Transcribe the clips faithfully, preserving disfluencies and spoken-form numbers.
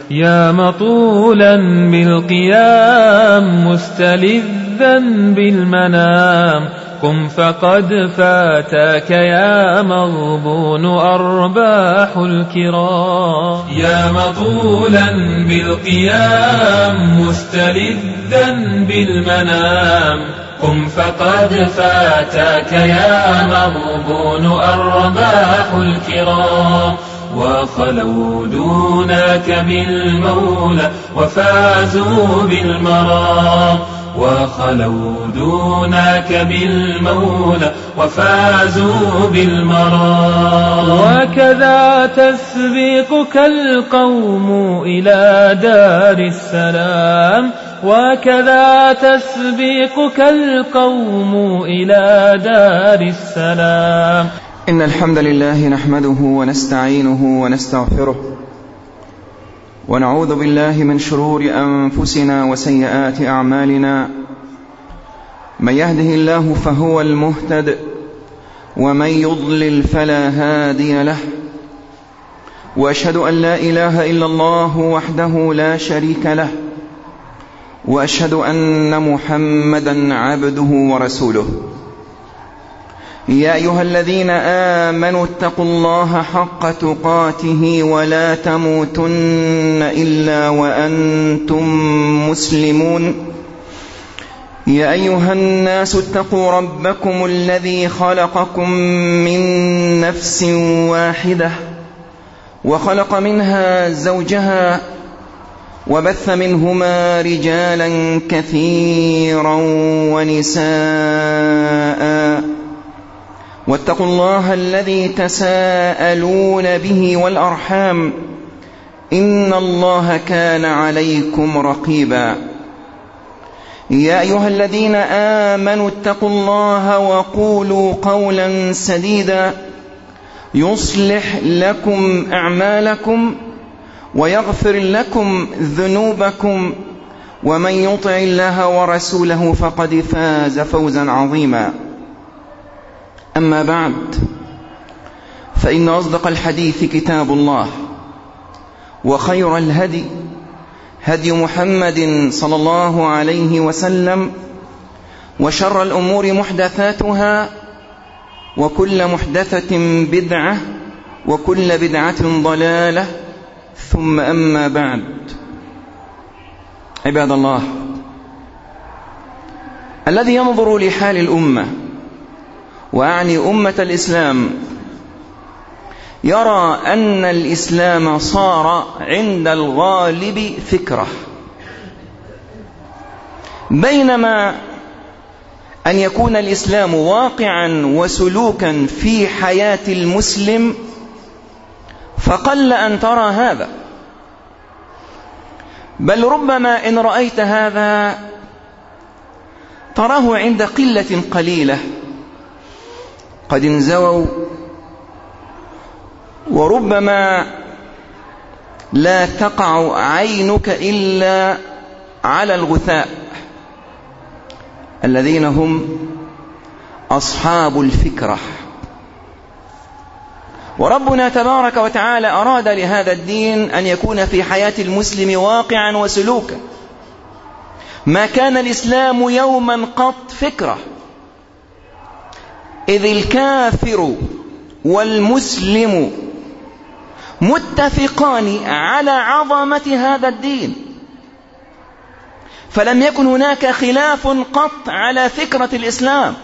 يا مطولا بالقيام مستلذا بالمنام قم فقد فاتك يا مغبون أرباح الكرام. يا مطولا بالقيام مستلذا بالمنام قم فقد فاتك يا مغبون أرباح الكرام. وخلوا دونك بالمولى وفازوا بالمرام وخلوا دونك بالمولى وفازوا بالمرام. وكذا تسبقك القوم إلى دار السلام وكذا تسبقك القوم إلى دار السلام. إن الحمد لله نحمده ونستعينه ونستغفره ونعوذ بالله من شرور أنفسنا وسيئات أعمالنا. من يهده الله فهو المهتد ومن يضلل فلا هادي له. وأشهد أن لا إله إلا الله وحده لا شريك له وأشهد أن محمدا عبده ورسوله. يا أيها الذين آمنوا اتقوا الله حق تقاته ولا تموتن إلا وأنتم مسلمون. يا أيها الناس اتقوا ربكم الذي خلقكم من نفس واحدة وخلق منها زوجها وبث منهما رجالا كثيرا ونساء واتقوا الله الذي تساءلون به والأرحام إن الله كان عليكم رقيبا. يا أيها الذين آمنوا اتقوا الله وقولوا قولا سديدا يصلح لكم أعمالكم ويغفر لكم ذنوبكم ومن يطع الله ورسوله فقد فاز فوزا عظيما. أما بعد، فإن أصدق الحديث كتاب الله وخير الهدي هدي محمد صلى الله عليه وسلم وشر الأمور محدثاتها وكل محدثة بدعة وكل بدعة ضلالة ثم أما بعد. عباد الله، الذي ينظر لحال الأمة وأعني أمة الإسلام يرى أن الإسلام صار عند الغالب فكرة، بينما أن يكون الإسلام واقعا وسلوكا في حياة المسلم فقل أن ترى هذا، بل ربما إن رأيت هذا تراه عند قلة قليلة قد انزووا، وربما لا تقع عينك إلا على الغثاء الذين هم أصحاب الفكرة. وربنا تبارك وتعالى أراد لهذا الدين أن يكون في حياة المسلم واقعا وسلوكا. ما كان الإسلام يوما قط فكرة، إذ الكافر والمسلم متفقان على عظمة هذا الدين، فلم يكن هناك خلاف قط على فكرة الإسلام.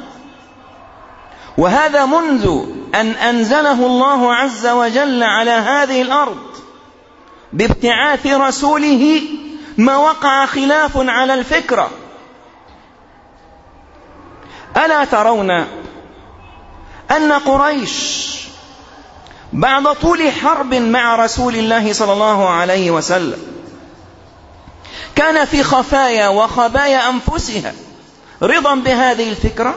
وهذا منذ أن أنزله الله عز وجل على هذه الأرض بابتعاث رسوله ما وقع خلاف على الفكرة. ألا ترون أن قريش بعد طول حرب مع رسول الله صلى الله عليه وسلم كان في خفايا وخبايا أنفسها رضا بهذه الفكرة؟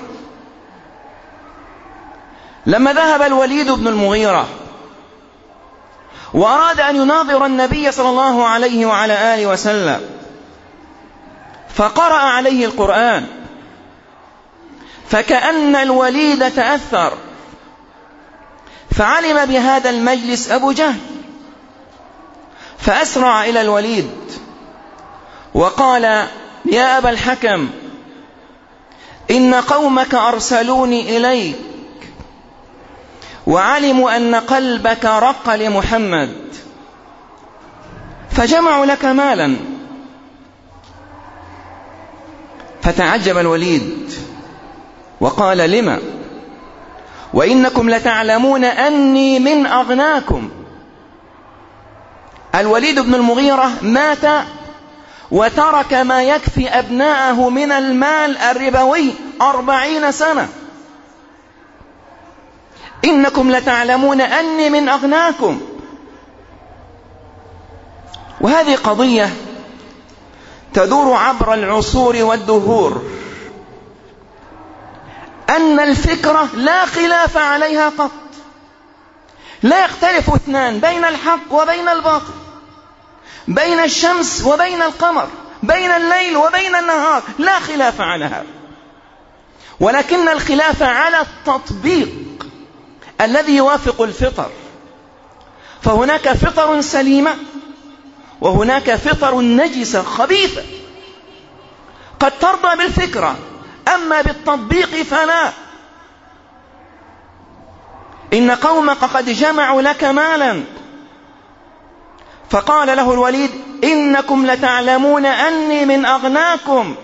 لما ذهب الوليد بن المغيرة وأراد أن يناظر النبي صلى الله عليه وعلى آله وسلم فقرأ عليه القرآن، فكأن الوليد تأثر، فعلم بهذا المجلس أبو جهل، فأسرع إلى الوليد وقال: يا أبا الحكم، إن قومك أرسلوني إليك وعلموا أن قلبك رق لمحمد، فجمعوا لك مالا. فتعجب الوليد وقال: لما؟ وإنكم لتعلمون أني من أغناكم. الوليد بن المغيرة مات وترك ما يكفي أبناءه من المال الربوي أربعين سنة. إنكم لتعلمون أني من أغناكم. وهذه قضية تدور عبر العصور والدهور، أن الفكرة لا خلاف عليها قط، لا يختلف اثنان بين الحق وبين الباطل، بين الشمس وبين القمر، بين الليل وبين النهار، لا خلاف على هذا، ولكن الخلاف على التطبيق الذي يوافق الفطر. فهناك فطر سليمة وهناك فطر نجسة خبيثة، قد ترضى بالفكرة أما بالتطبيق فلا. إن قومك قد جمعوا لك مالا. فقال له الوليد: إنكم لتعلمون أني من أغناكم.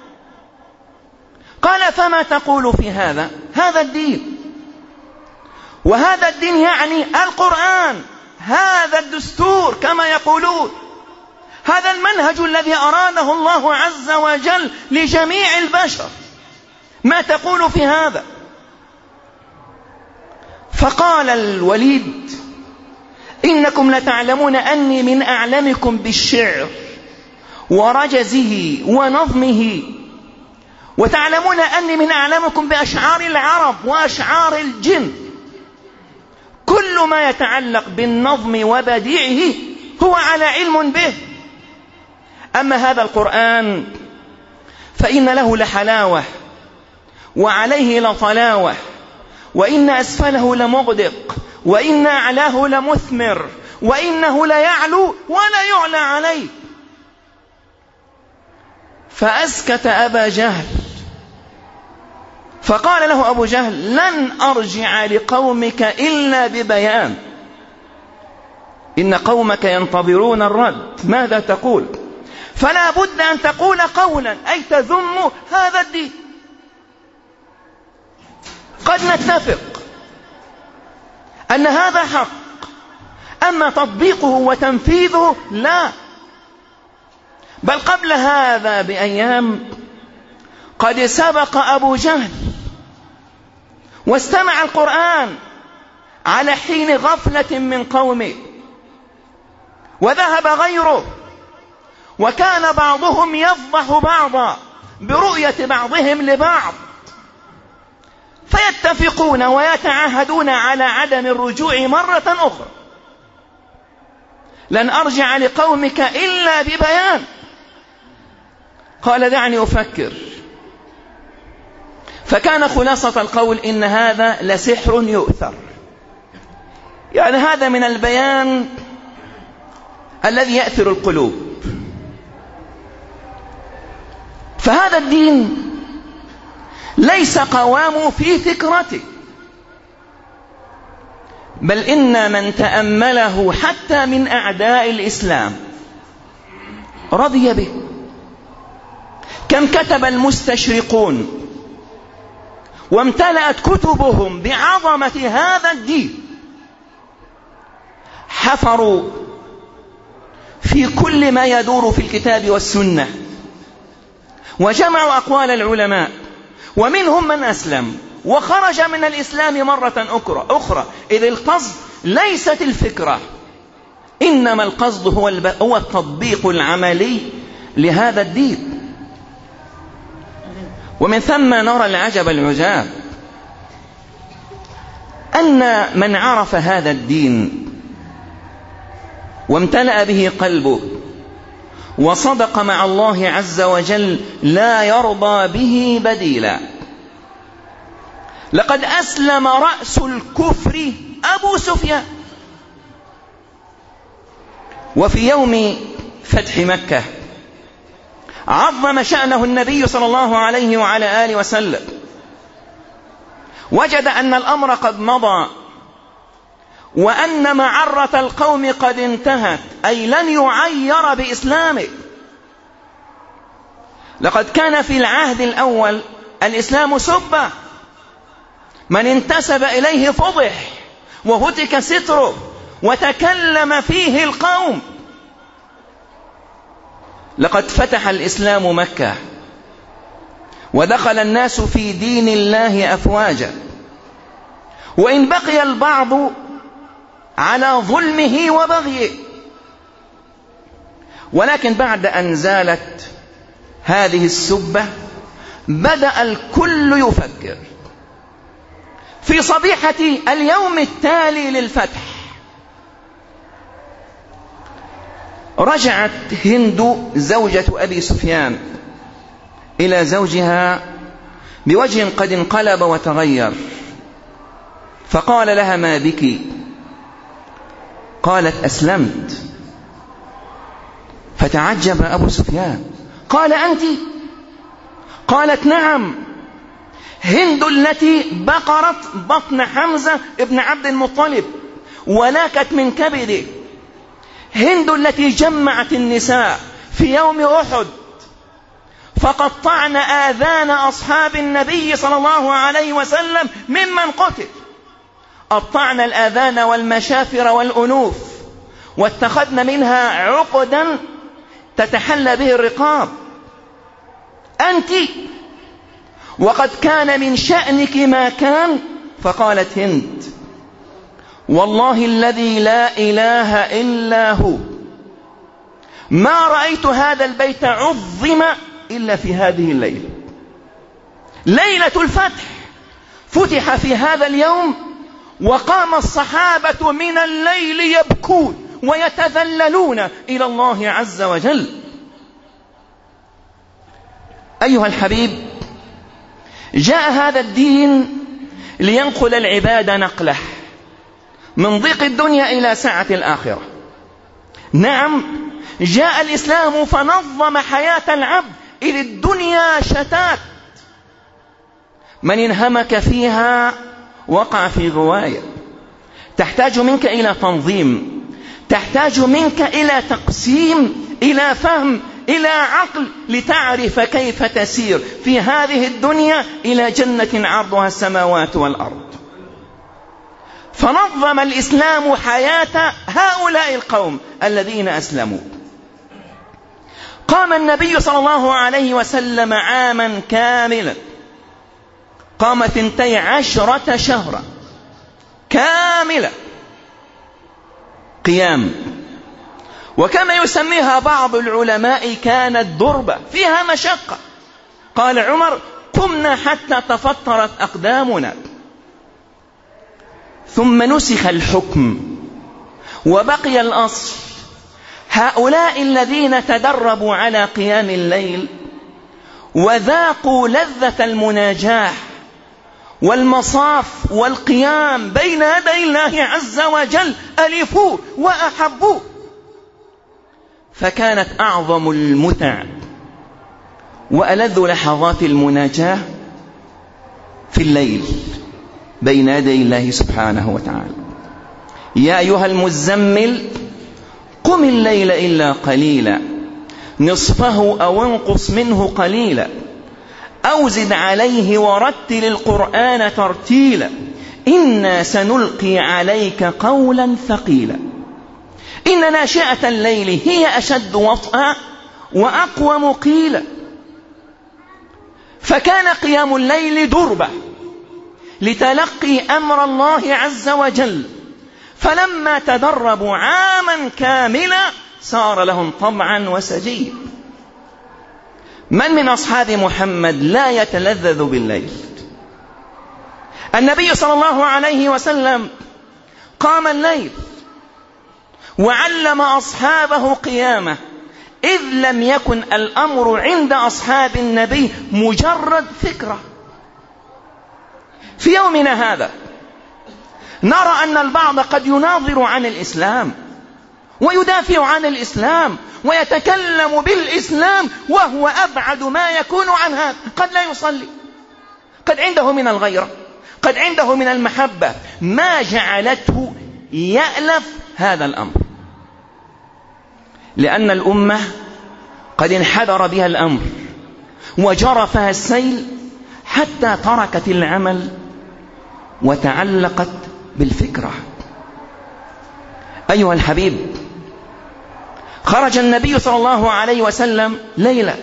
قال: فما تقول في هذا؟ هذا الدين، وهذا الدين يعني القرآن، هذا الدستور كما يقولون، هذا المنهج الذي أراده الله عز وجل لجميع البشر، ما تقول في هذا؟ فقال الوليد: إنكم لتعلمون أني من أعلمكم بالشعر ورجزه ونظمه، وتعلمون أني من أعلمكم بأشعار العرب وأشعار الجن. كل ما يتعلق بالنظم وبديعه هو على علم به. أما هذا القرآن فإن له لحلاوة وعليه لطلاوة، وإن أسفله لمغدق، وإن أعلاه لمثمر، وإنه ليعلو ولا يعلى عليه. فأسكت أبا جهل، فقال له أبو جهل: لن أرجع لقومك إلا ببيان، إن قومك ينتظرون الرد، ماذا تقول؟ فلا بد أن تقول قولا، أي تذم هذا الدين. قد نتفق أن هذا حق، أما تطبيقه وتنفيذه لا. بل قبل هذا بأيام قد سبق أبو جهل واستمع القرآن على حين غفلة من قومه، وذهب غيره، وكان بعضهم يفضح بعضا برؤية بعضهم لبعض، فيتفقون ويتعاهدون على عدم الرجوع مرة أخرى. لن أرجع لقومك إلا ببيان. قال: دعني أفكر. فكان خلاصة القول: إن هذا لسحر يؤثر، يعني هذا من البيان الذي يأثر القلوب. فهذا الدين ليس قوامه في فكرته، بل إن من تأمله حتى من أعداء الإسلام رضي به. كم كتب المستشرقون وامتلأت كتبهم بعظمة هذا الدين، حفروا في كل ما يدور في الكتاب والسنة، وجمعوا أقوال العلماء، ومنهم من أسلم وخرج من الإسلام مرة أخرى. إذ القصد ليست الفكرة، إنما القصد هو, هو التطبيق العملي لهذا الدين. ومن ثم نرى العجب العجاب أن من عرف هذا الدين وامتلأ به قلبه وصدق مع الله عز وجل لا يرضى به بديلا. لقد أسلم رأس الكفر أبو سفيان، وفي يوم فتح مكة عظم شأنه النبي صلى الله عليه وعلى آله وسلم، وجد أن الأمر قد مضى وأن معرة القوم قد انتهت، أي لن يعير بإسلامه. لقد كان في العهد الأول الإسلام سبة، من انتسب إليه فضح وهتك ستره وتكلم فيه القوم. لقد فتح الإسلام مكة ودخل الناس في دين الله أفواجا، وإن بقي البعض على ظلمه وبغيه، ولكن بعد أن زالت هذه السبة بدأ الكل يفكر. في صبيحة اليوم التالي للفتح رجعت هند زوجة أبي سفيان إلى زوجها بوجه قد انقلب وتغير، فقال لها: ما بك؟ قالت: أسلمت. فتعجب أبو سفيان، قال: أنت؟ قالت: نعم، هند التي بقرت بطن حمزة ابن عبد المطلب ولاكت من كبده، هند التي جمعت النساء في يوم أحد فقطعن آذان أصحاب النبي صلى الله عليه وسلم ممن قتل، قطعن الآذان والمشافر والأنوف واتخذن منها عقدا تتحلى به الرقاب. أنت وقد كان من شأنك ما كان. فقالت هند: والله الذي لا إله إلا هو ما رأيت هذا البيت عظم إلا في هذه الليلة، ليلة الفتح. فتح في هذا اليوم وقام الصحابة من الليل يبكون ويتذللون إلى الله عز وجل. أيها الحبيب، جاء هذا الدين لينقل العباد نقله من ضيق الدنيا إلى سعة الآخرة. نعم، جاء الإسلام فنظم حياة العبد، إذ الدنيا شتات، من انهمك فيها وقع في غواية، تحتاج منك إلى تنظيم، تحتاج منك إلى تقسيم، إلى فهم، إلى عقل، لتعرف كيف تسير في هذه الدنيا إلى جنة عرضها السماوات والأرض. فنظم الإسلام حياة هؤلاء القوم الذين أسلموا. قام النبي صلى الله عليه وسلم عاما كاملا، قام ثنتي عشرة شهرا كاملة قيام، وكما يسميها بعض العلماء كانت دربة فيها مشقة. قال عمر: قمنا حتى تفطرت أقدامنا. ثم نسخ الحكم وبقي الأصل. هؤلاء الذين تدربوا على قيام الليل وذاقوا لذة المناجاة والمصاف والقيام بين يدي الله عز وجل ألفوه وأحبوه، فكانت أعظم المتع وألذ لحظات المناجاة في الليل بين يدي الله سبحانه وتعالى. يا أيها المزمل قم الليل إلا قليلا نصفه أو انقص منه قليلا أو زد عليه ورتل القرآن ترتيلا إنا سنلقي عليك قولا ثقيلا إن ناشئة الليل هي أشد وطئا وأقوم قيلا. فكان قيام الليل دربة لتلقي أمر الله عز وجل، فلما تدربوا عاما كاملا صار لهم طبعا وسجيا. من من أصحاب محمد لا يتلذذ بالليل؟ النبي صلى الله عليه وسلم قام الليل وعلم أصحابه قيامه، إذ لم يكن الأمر عند أصحاب النبي مجرد فكرة. في يومنا هذا نرى أن البعض قد يناظر عن الإسلام ويدافع عن الإسلام ويتكلم بالإسلام وهو أبعد ما يكون عن هذا. قد لا يصلي، قد عنده من الغيرة، قد عنده من المحبة ما جعلته يألف هذا الأمر، لأن الأمة قد انحدر بها الأمر وجرفها السيل حتى تركت العمل وتعلقت بالفكرة. أيها الحبيب، خرج النبي صلى الله عليه وسلم ليلة،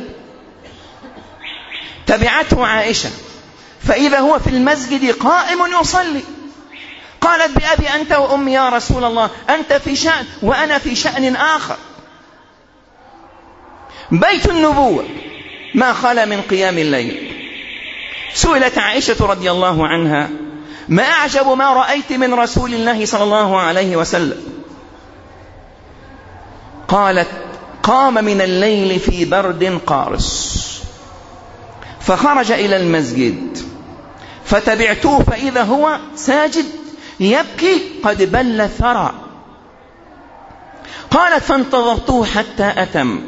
تبعته عائشة، فإذا هو في المسجد قائم يصلي. قالت بأبي أنت وأمي يا رسول الله، أنت في شأن وأنا في شأن آخر. بيت النبوة ما خلا من قيام الليل. سئلت عائشة رضي الله عنها: ما أعجب ما رأيت من رسول الله صلى الله عليه وسلم؟ قالت: قام من الليل في برد قارس فخرج إلى المسجد فتبعته فإذا هو ساجد يبكي قد بل الثرى. قالت: فانتظرته حتى أتم،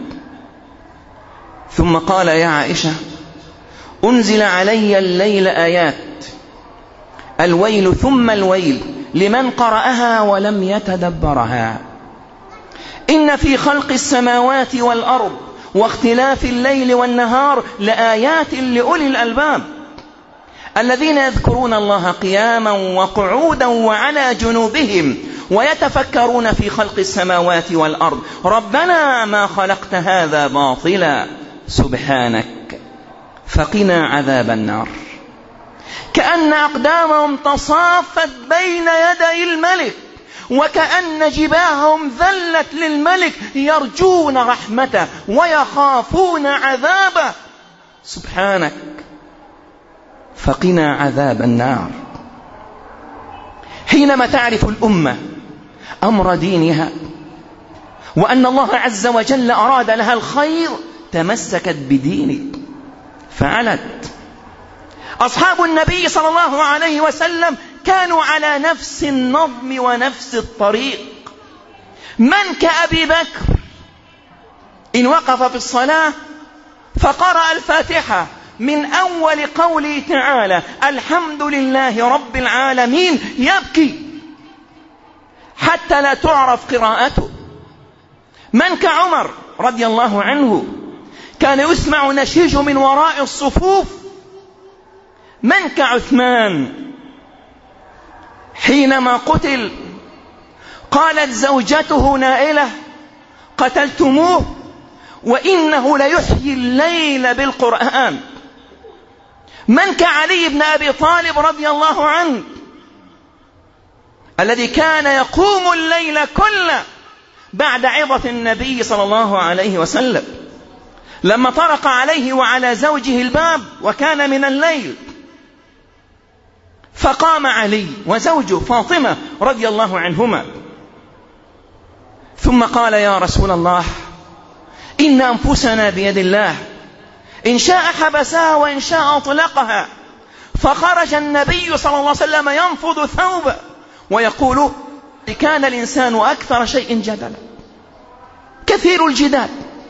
ثم قال: يا عائشة، أنزل علي الليل آيات الويل ثم الويل لمن قرأها ولم يتدبرها، إن في خلق السماوات والأرض واختلاف الليل والنهار لآيات لأولي الألباب الذين يذكرون الله قياما وقعودا وعلى جنوبهم ويتفكرون في خلق السماوات والأرض ربنا ما خلقت هذا باطلا سبحانك فقنا عذاب النار. كأن أقدامهم تصافت بين يدي الملك، وكأن جباههم ذلت للملك يرجون رحمته ويخافون عذابه. سبحانك فقنا عذاب النار. حينما تعرف الأمة أمر دينها وأن الله عز وجل أراد لها الخير تمسكت بدينه فعلت. أصحاب النبي صلى الله عليه وسلم كانوا على نفس النظم ونفس الطريق. من كأبي بكر إن وقف في الصلاة فقرأ الفاتحة من أول قوله تعالى الحمد لله رب العالمين يبكي حتى لا تعرف قراءته. من كعمر رضي الله عنه كان يسمع نشيج من وراء الصفوف. من كعثمان حينما قتل قالت زوجته نائلة قتلتموه وإنه ليحيي الليل بالقرآن. من كعلي بن أبي طالب رضي الله عنه الذي كان يقوم الليل كله بعد عظة النبي صلى الله عليه وسلم، لما طرق عليه وعلى زوجه الباب وكان من الليل فقام علي وزوجه فاطمة رضي الله عنهما ثم قال يا رسول الله إن أنفسنا بيد الله إن شاء حبسها وإن شاء أطلقها. فخرج النبي صلى الله عليه وسلم ينفض ثوبه ويقول كان الإنسان أكثر شيء جدلا كثير الجدال.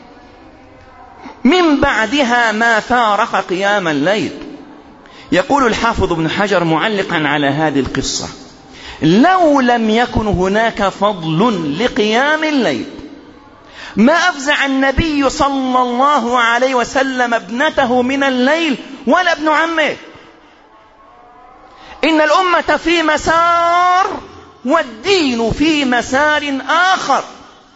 من بعدها ما فارق قيام الليل. يقول الحافظ ابن حجر معلقا على هذه القصة لو لم يكن هناك فضل لقيام الليل ما أفزع النبي صلى الله عليه وسلم ابنته من الليل ولا ابن عمه. إن الأمة في مسار والدين في مسار آخر.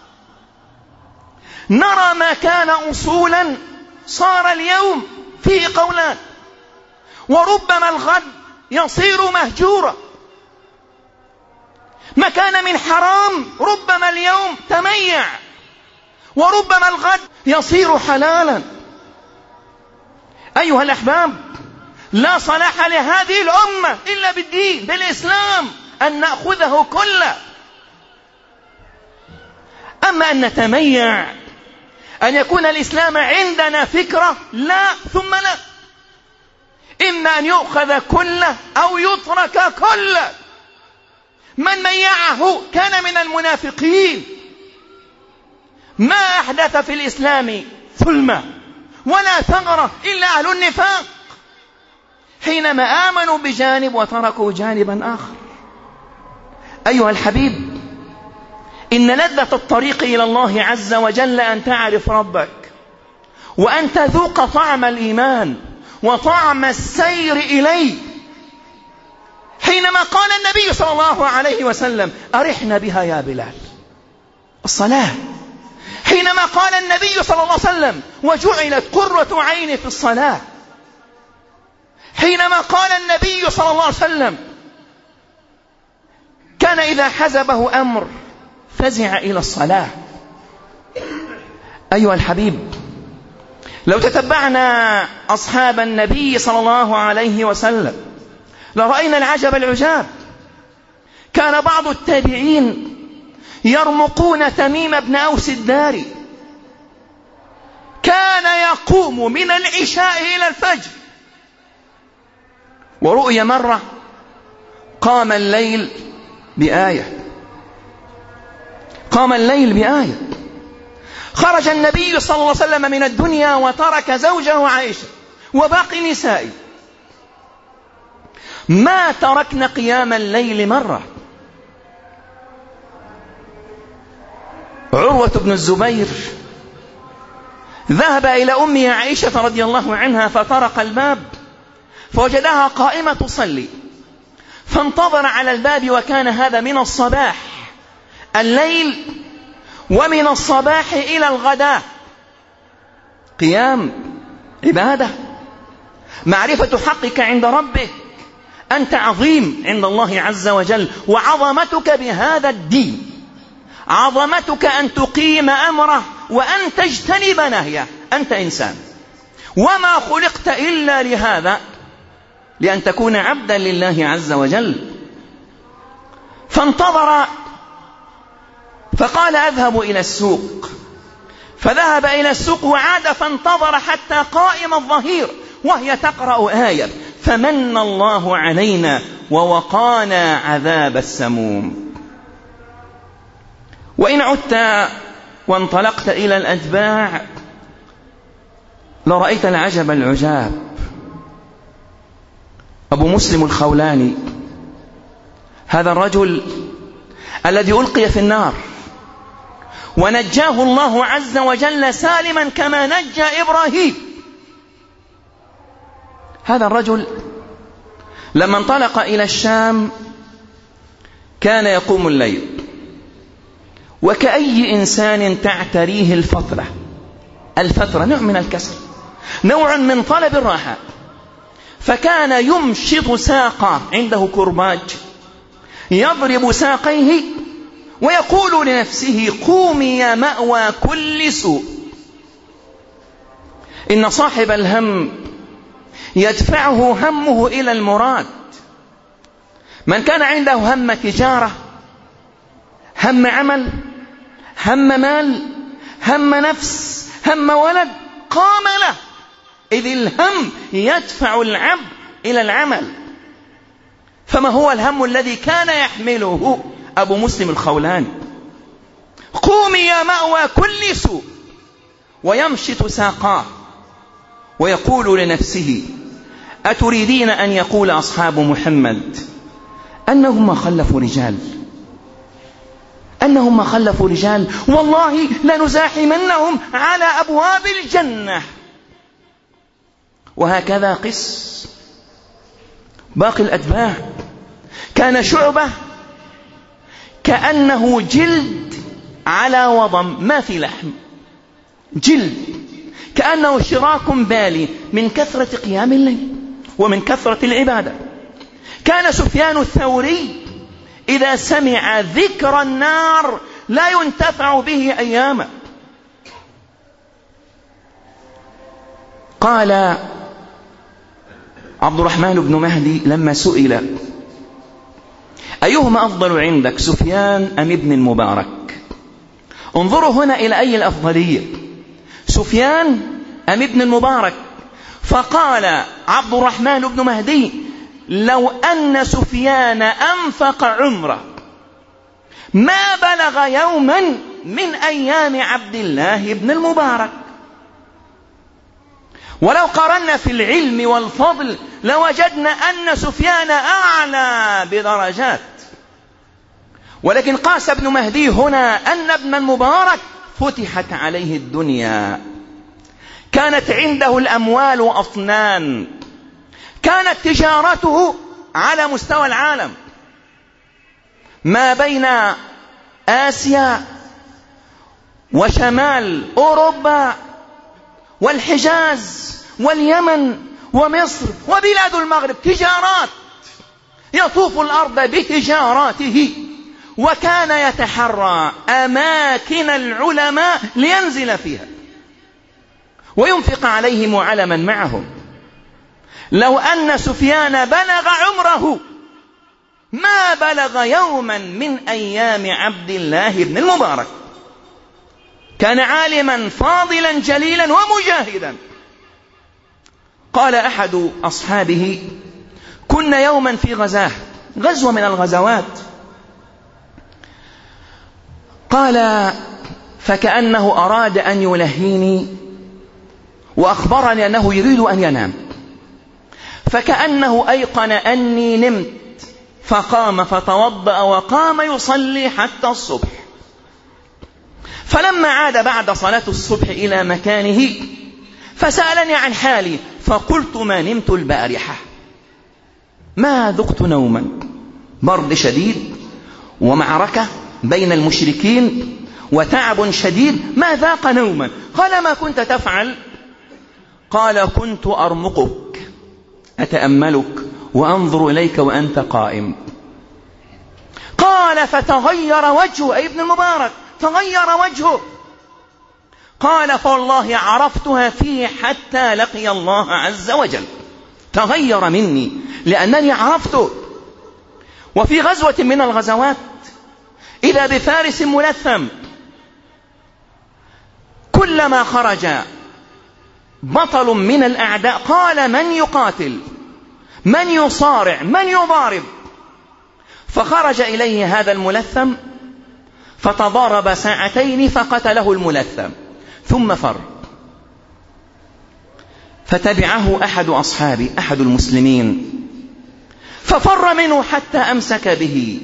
نرى ما كان أصولا صار اليوم فيه قولان، وربما الغد يصير مهجورا. ما كان من حرام ربما اليوم تميع، وربما الغد يصير حلالا. أيها الأحباب، لا صلاح لهذه الأمة إلا بالدين بالإسلام أن نأخذه كله. أما أن نتميع أن يكون الإسلام عندنا فكرة لا ثم لا، إما أن يؤخذ كله أو يترك كله. من ميعه كان من المنافقين ما أحدث في الإسلام ظلمة ولا ثغرة إلا أهل النفاق، حينما آمنوا بجانب وتركوا جانبا آخر. أيها الحبيب، إن لذة الطريق إلى الله عز وجل أن تعرف ربك، وأن تذوق طعم الإيمان وطعم السير إليه. حينما قال النبي صلى الله عليه وسلم: أرحنا بها يا بلال، الصلاة. حينما قال النبي صلى الله عليه وسلم: وجعلت قرة عيني في الصلاة. حينما قال النبي صلى الله عليه وسلم: كان إذا حزبه أمر فزع إلى الصلاة. أيها الحبيب، لو تتبعنا أصحاب النبي صلى الله عليه وسلم لرأينا العجب العجاب. كان بعض التابعين يرمقون تميم بن أوس الداري، كان يقوم من العشاء إلى الفجر. ورؤي مرة قام الليل بآية قام الليل بآية خرج النبي صلى الله عليه وسلم من الدنيا وترك زوجه عائشة وباقي نسائه، ما تركنا قيام الليل مرة. عروة بن الزبير ذهب إلى أمه عائشة رضي الله عنها فطرق الباب فوجدها قائمة تصلي، فانتظر على الباب، وكان هذا من الصباح، الليل ومن الصباح إلى الغداء، قيام عبادة، معرفة حقك عند ربك، أنت عظيم عند الله عز وجل، وعظمتك بهذا الدين، عظمتك أن تقيم أمره وأن تجتنب نهيه. أنت إنسان وما خلقت إلا لهذا، لأن تكون عبدا لله عز وجل. فانتظر فقال: أذهب إلى السوق. فذهب إلى السوق وعاد فانتظر حتى قائم الظهير وهي تقرأ آية: فمن الله علينا ووقانا عذاب السموم. وإن عدت وانطلقت إلى الأتباع لرأيت العجب العجاب. أبو مسلم الخولاني، هذا الرجل الذي ألقي في النار ونجاه الله عز وجل سالما كما نجى إبراهيم، هذا الرجل لما انطلق إلى الشام كان يقوم الليل، وكأي إنسان تعتريه الفترة. الفترة نوع من الكسل، نوع من طلب الراحة، فكان يمشط ساقه، عنده كرباج يضرب ساقيه ويقول لنفسه: قومي يا مأوى كل سوء. إن صاحب الهم يدفعه همه إلى المراد. من كان عنده هم تجارة، هم عمل، هم مال، هم نفس، هم ولد، قام له، إذ الهم يدفع العبد إلى العمل. فما هو الهم الذي كان يحمله أبو مسلم الخولاني؟ قومي يا مأوى كل سوء، ويمشط ساقاه ويقول لنفسه: أتريدين أن يقول أصحاب محمد أنهم ما خلفوا رجال، أنهم ما خلفوا رجال، والله لنزاحمنهم على أبواب الجنة. وهكذا قس باقي الأتباع. كان شعبة كأنه جلد على وضم، ما في لحم، جلد، كأنه شراك بالي من كثرة قيام الليل ومن كثرة العبادة. كان سفيان الثوري إذا سمع ذكر النار لا ينتفع به أياما. قال عبد الرحمن بن مهدي لما سئل: أيهما أفضل عندك، سفيان أم ابن المبارك؟ انظروا هنا إلى أي الأفضلية، سفيان أم ابن المبارك؟ فقال عبد الرحمن بن مهدي: لو أن سفيان أنفق عمره ما بلغ يوما من أيام عبد الله بن المبارك. ولو قارنا في العلم والفضل لوجدنا أن سفيان أعلى بدرجات، ولكن قاس ابن مهدي هنا أن ابن المبارك فتحت عليه الدنيا، كانت عنده الأموال أفنان، كانت تجارته على مستوى العالم ما بين آسيا وشمال أوروبا والحجاز واليمن ومصر وبلاد المغرب، تجارات، يطوف الأرض بتجاراته، وكان يتحرى أماكن العلماء لينزل فيها وينفق عليهم علما معهم. لو أن سفيان بلغ عمره ما بلغ يوما من أيام عبد الله بن المبارك، كان عالما فاضلا جليلا ومجاهدا. قال أحد أصحابه: كنا يوما في غزاه، غزوة من الغزوات، قال: فكأنه أراد أن يلهيني وأخبرني أنه يريد أن ينام، فكأنه أيقن أني نمت، فقام فتوضأ وقام يصلي حتى الصبح. فلما عاد بعد صلاة الصبح إلى مكانه فسألني عن حالي، فقلت: ما نمت البارحة، ما ذقت نوما، برد شديد ومعركة بين المشركين وتعب شديد، ما ذاق نوما. قال: ما كنت تفعل؟ قال: كنت أرمقك، أتأملك وأنظر إليك وأنت قائم. قال: فتغير وجهه، أي ابن المبارك تغير وجهه. قال: فوالله عرفتها فيه حتى لقي الله عز وجل، تغير مني لأنني عرفته. وفي غزوة من الغزوات إذا بفارس ملثم، كلما خرج بطل من الأعداء قال: من يقاتل، من يصارع، من يضارب؟ فخرج إليه هذا الملثم فتضارب ساعتين فقتله الملثم ثم فر. فتبعه أحد أصحابه، أحد المسلمين، ففر منه حتى أمسك به،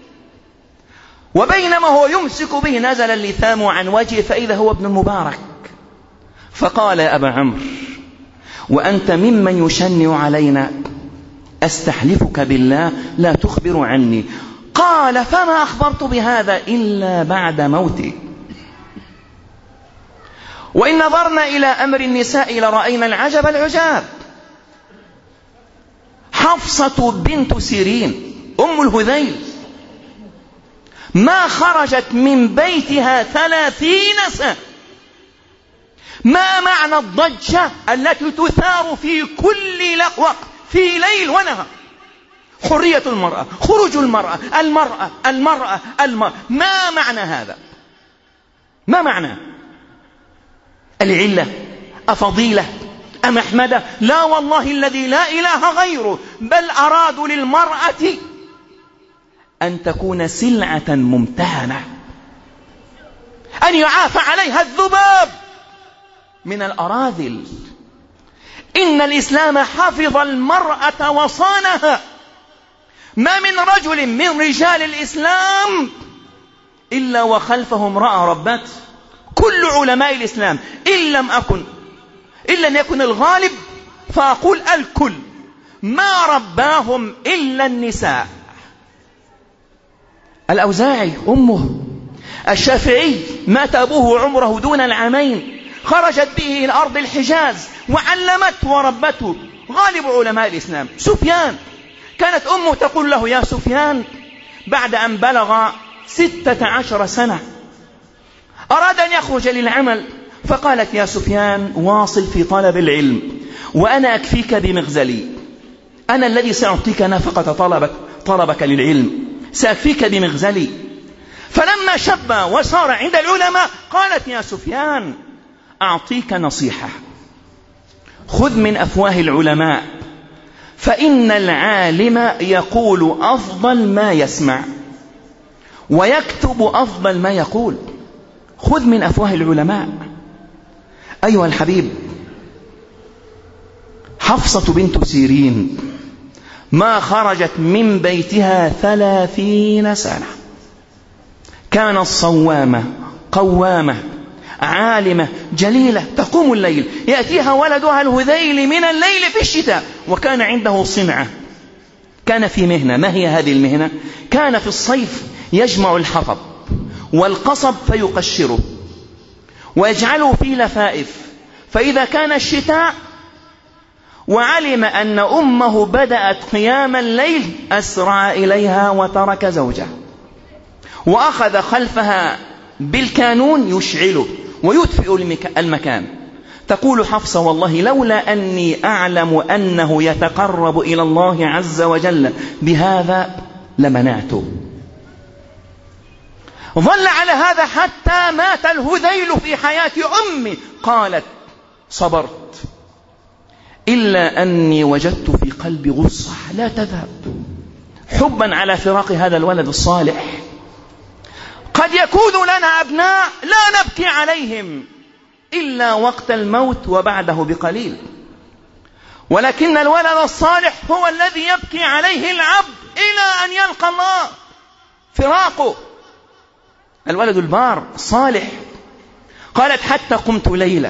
وبينما هو يمسك به نزل اللثام عن وجهه فإذا هو ابن المبارك. فقال: يا أبا عمرو، وأنت ممن يشنع علينا، أستحلفك بالله لا تخبر عني. قال: فما أخبرت بهذا إلا بعد موتي. وإن نظرنا إلى أمر النساء لرأينا العجب العجاب. حفصة بنت سيرين أم الهذيل ما خرجت من بيتها ثلاثين سنة. ما معنى الضجة التي تثار في كل وقت في ليل ونهار؟ حرية المرأة، خروج المرأة، المرأة المرأة المرأة. ما معنى هذا؟ ما معنى؟ العلة أفضيلة أم أحمدة؟ لا والله الذي لا إله غيره، بل أرادوا للمرأة أن تكون سلعة ممتهنة، أن يعاف عليها الذباب من الأراذل. إن الإسلام حفظ المرأة وصانها. ما من رجل من رجال الإسلام إلا وخلفه امرأة ربته. كل علماء الإسلام إن لم أكن إلا أن يكون الغالب فأقول الكل ما رباهم إلا النساء. الأوزاعي أمه، الشافعي مات أبوه عمره دون العامين، خرجت به إلى أرض الحجاز وعلمته وربته غالب علماء الإسلام. سفيان كانت أمه تقول له: يا سفيان، بعد أن بلغ ستة عشر سنة أراد أن يخرج للعمل، فقالت: يا سفيان، واصل في طلب العلم وأنا أكفيك بمغزلي، أنا الذي سأعطيك نفقة طلبك, طلبك للعلم، سأكفيك بمغزلي. فلما شب وصار عند العلماء قالت: يا سفيان، أعطيك نصيحة، خذ من أفواه العلماء، فإن العالم يقول أفضل ما يسمع ويكتب أفضل ما يقول. خذ من أفواه العلماء. أيها الحبيب، حفصة بنت سيرين ما خرجت من بيتها ثلاثين سنة، كانت صوامة قوامة عالمة جليلة تقوم الليل، يأتيها ولدها الهذيل من الليل في الشتاء، وكان عنده صنعة، كان في مهنة. ما هي هذه المهنة؟ كان في الصيف يجمع الحطب والقصب فيقشره ويجعله في لفائف، فإذا كان الشتاء وعلم أن أمه بدأت قيام الليل أسرع إليها وترك زوجه وأخذ خلفها بالكانون يشعله ويدفئ المكان. تقول حفصة: والله لولا أني أعلم أنه يتقرب إلى الله عز وجل بهذا لمنعته. ظل على هذا حتى مات الهذيل في حياة أمي. قالت: صبرت إلا أني وجدت في قلبي غصة لا تذهب، حبا على فراق هذا الولد الصالح. قد يكون لنا أبناء لا نبكي عليهم إلا وقت الموت وبعده بقليل، ولكن الولد الصالح هو الذي يبكي عليه العبد إلى أن يلقى الله فراقه. الولد البار الصالح. قالت: حتى قمت ليلا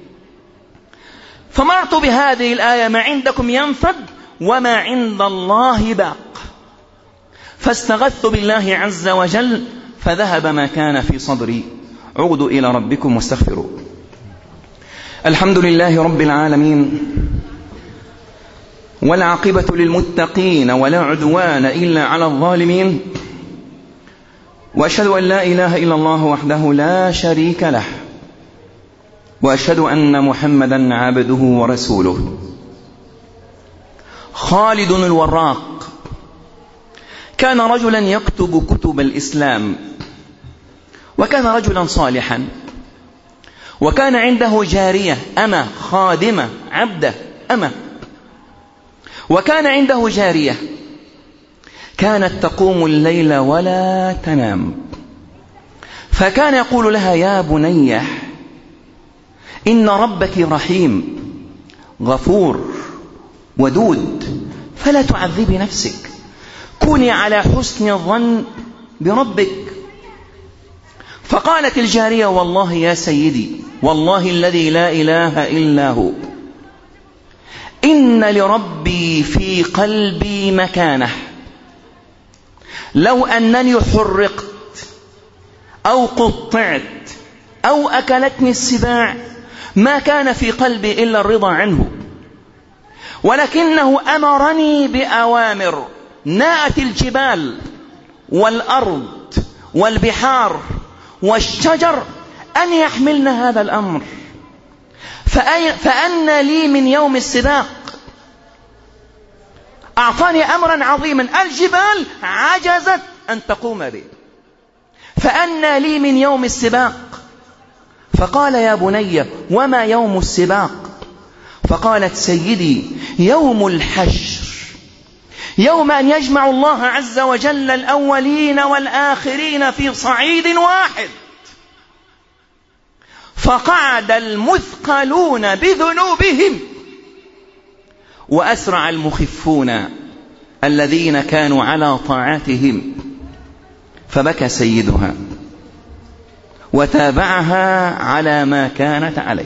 فمرت بهذه الآية: ما عندكم ينفد وما عند الله باق، فاستغثت بالله عز وجل فذهب ما كان في صدري. عودوا إلى ربكم واستغفروا. الحمد لله رب العالمين، والعاقبة للمتقين ولا عدوان إلا على الظالمين، وأشهد أن لا إله إلا الله وحده لا شريك له، وأشهد أن محمدا عبده ورسوله. خالد الوراق كان رجلا يكتب كتب الإسلام، وكان رجلا صالحا، وكان عنده جارية أمة خادمة عبدة أمة، وكان عنده جارية كانت تقوم الليل ولا تنام، فكان يقول لها: يا بنية إن ربك رحيم غفور ودود، فلا تعذبي نفسك، كوني على حسن الظن بربك. فقالت الجارية: والله يا سيدي، والله الذي لا إله إلا هو، إن لربي في قلبي مكانه، لو أنني حرقت أو قطعت أو أكلتني السباع ما كان في قلبي إلا الرضا عنه، ولكنه أمرني بأوامر ناءت الجبال والأرض والبحار والشجر أن يحملن هذا الأمر، فأن لي من يوم السباق. أعطاني أمرا عظيما الجبال عجزت أن تقوم به، فأن لي من يوم السباق. فقال: يا بني وما يوم السباق؟ فقالت: سيدي يوم الحشر، يوم أن يجمع الله عز وجل الأولين والآخرين في صعيد واحد، فقعد المثقلون بذنوبهم وأسرع المخفون الذين كانوا على طاعتهم. فبكى سيدها وتابعها على ما كانت عليه.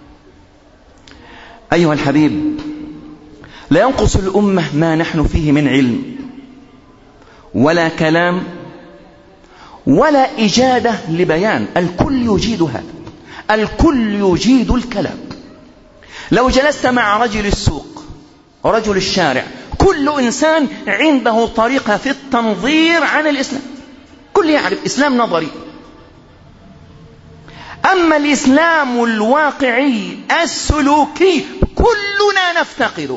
أيها الحبيب، لا ينقص الأمة ما نحن فيه من علم ولا كلام ولا إجادة لبيان، الكل يجيد هذا، الكل يجيد الكلام. لو جلست مع رجل السوق ورجل الشارع، كل إنسان عنده طريقة في التنظير عن الإسلام، كل يعرف إسلام نظري. أما الإسلام الواقعي السلوكي كلنا نفتقده.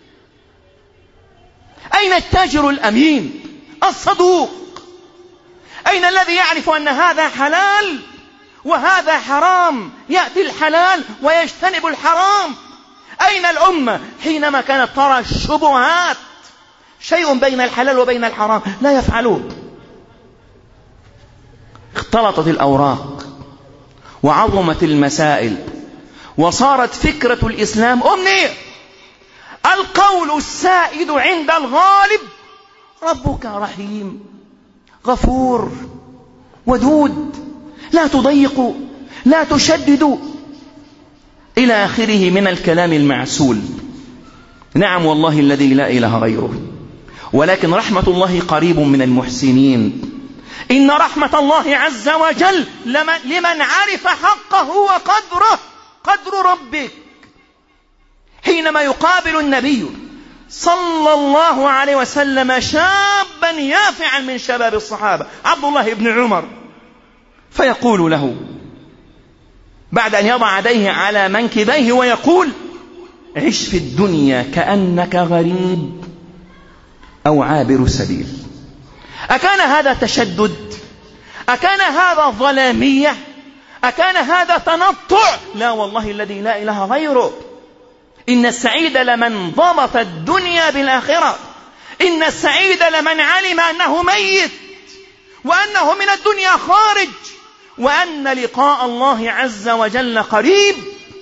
أين التاجر الأمين الصدوق؟ أين الذي يعرف أن هذا حلال وهذا حرام، يأتي الحلال ويجتنب الحرام؟ أين الأمة حينما كانت ترى الشبهات، شيء بين الحلال وبين الحرام لا يفعلون؟ اختلطت الأوراق وعظمت المسائل وصارت فكرة الإسلام أمنية. القول السائد عند الغالب: ربك رحيم غفور ودود، لا تضيقوا لا تشددوا، إلى آخره من الكلام المعسول. نعم والله الذي لا إله غيره، ولكن رحمة الله قريب من المحسنين. إن رحمة الله عز وجل لمن عرف حقه وقدره، قدر ربك. حينما يقابل النبي صلى الله عليه وسلم شابا يافعا من شباب الصحابة عبد الله بن عمر، فيقول له بعد أن يضع يديه على منكبيه ويقول: عش في الدنيا كأنك غريب أو عابر سبيل. أكان هذا تشدد؟ أكان هذا ظلامية؟ أكان هذا تنطع؟ لا والله الذي لا إله غيره. إن السعيد لمن ضبط الدنيا بالآخرة، إن السعيد لمن علم أنه ميت وأنه من الدنيا خارج وأن لقاء الله عز وجل قريب.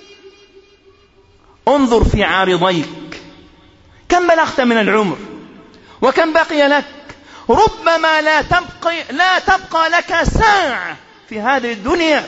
انظر في عارضيك، كم بلغت من العمر وكم بقي لك؟ ربما لا تبقى, لا تبقى لك ساعة في هذه الدنيا.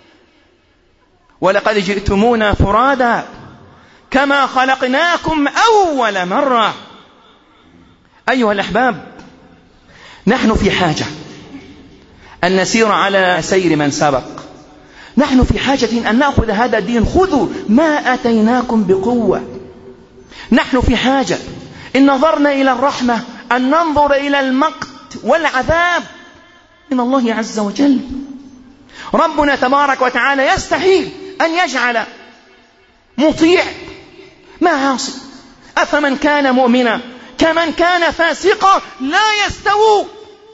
ولقد جئتمونا فرادا كما خلقناكم أول مرة. أيها الأحباب، نحن في حاجة أن نسير على سير من سبق. نحن في حاجة أن نأخذ هذا الدين. خذوا ما أتيناكم بقوة. نحن في حاجة إن نظرنا إلى الرحمة أن ننظر إلى المقت والعذاب من الله عز وجل. ربنا تبارك وتعالى يستحيل أن يجعل مطيع ما عاصي. أفمن كان مؤمنا كمن كان فاسقا لا يستوون.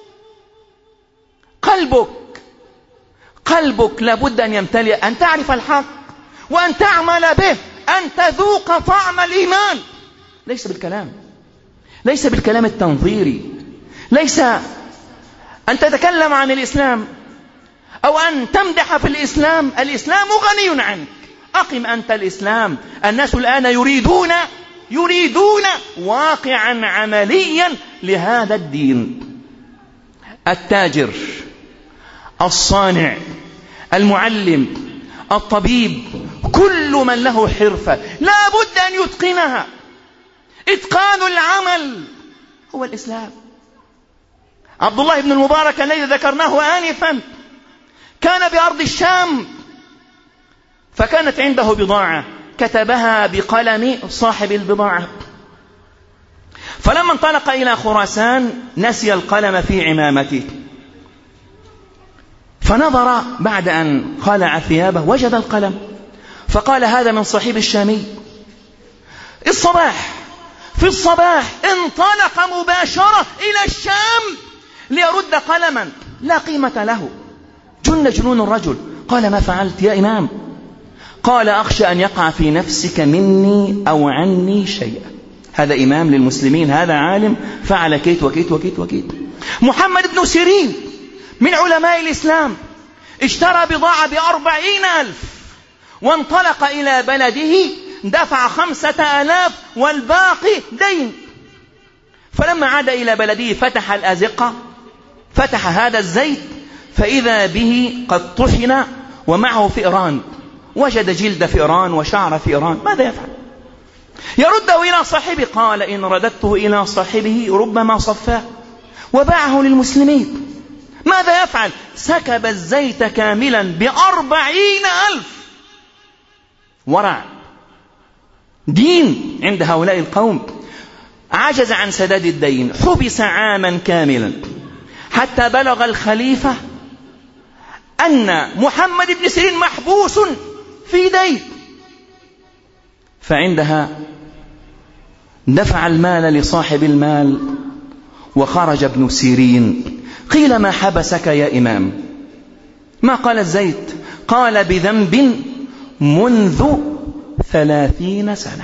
قلبك قلبك لابد أن يمتلئ، أن تعرف الحق وأن تعمل به، أن تذوق طعم الإيمان. ليس بالكلام، ليس بالكلام التنظيري، ليس أن تتكلم عن الإسلام أو أن تمدح في الإسلام. الإسلام غني عنك. أقم أنت الإسلام. الناس الآن يريدون يريدون واقعا عمليا لهذا الدين. التاجر، الصانع، المعلم، الطبيب، كل من له حرفة لا بد أن يتقنها. إتقان العمل هو الإسلام. عبد الله بن المبارك الذي ذكرناه آنفا كان بأرض الشام، فكانت عنده بضاعة كتبها بقلم صاحب البضاعة، فلما انطلق إلى خراسان نسي القلم في عمامته، فنظر بعد أن خلع ثيابه وجد القلم، فقال: هذا من صاحب الشامي. الصباح في الصباح انطلق مباشرة إلى الشام ليرد قلما لا قيمة له. جن جنون الرجل. قال: ما فعلت يا إمام؟ قال: أخشى أن يقع في نفسك مني أو عني شيئا. هذا إمام للمسلمين، هذا عالم، فعل كيت وكيت وكيت وكيت. محمد بن سيرين من علماء الإسلام اشترى بضاعة بأربعين ألف وانطلق إلى بلده، دفع خمسة آلاف والباقي دين. فلما عاد إلى بلده فتح الأزقة، فتح هذا الزيت، فإذا به قد طحن ومعه فئران، وجد جلد فئران وشعر فئران. ماذا يفعل؟ يرده إلى صاحبه. قال: إن رددته إلى صاحبه ربما صفاه وباعه للمسلمين. ماذا يفعل؟ سكب الزيت كاملا بأربعين ألف. ورع، دين عند هؤلاء القوم. عجز عن سداد الدين، حبس عاما كاملا حتى بلغ الخليفة أن محمد بن سيرين محبوس في دين، فعندها دفع المال لصاحب المال وخرج ابن سيرين. قيل: ما حبسك يا إمام؟ ما قال الزيت؟ قال: بذنب منذ ثلاثين سنة.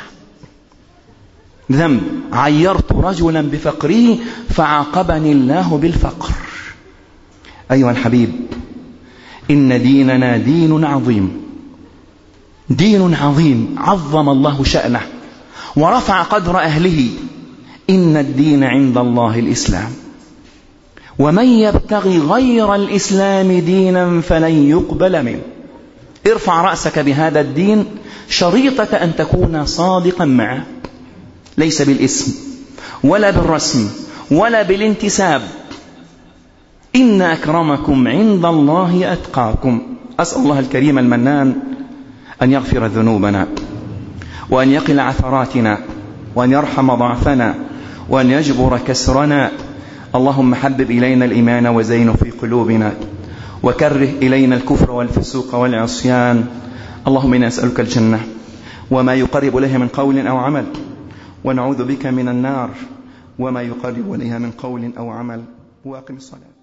ذنب، عيرت رجلا بفقره فعاقبني الله بالفقر. أيها الحبيب، إن ديننا دين عظيم، دين عظيم عظم الله شأنه ورفع قدر أهله. إن الدين عند الله الإسلام، ومن يبتغي غير الإسلام دينا فلن يقبل منه. ارفع رأسك بهذا الدين شريطة أن تكون صادقا معه، ليس بالاسم ولا بالرسم ولا بالانتساب. إن أكرمكم عند الله أتقاكم. أسأل الله الكريم المنان أن يغفر ذنوبنا وأن يقل عثراتنا وأن يرحم ضعفنا وأن يجبر كسرنا. اللهم حبب إلينا الإيمان وزينه في قلوبنا وكره إلينا الكفر والفسوق والعصيان. اللهم إنا نسألك الجنة وما يقرب إليها من قول أو عمل، ونعوذ بك من النار وما يقرب إليها من قول أو عمل. وأقم الصلاة.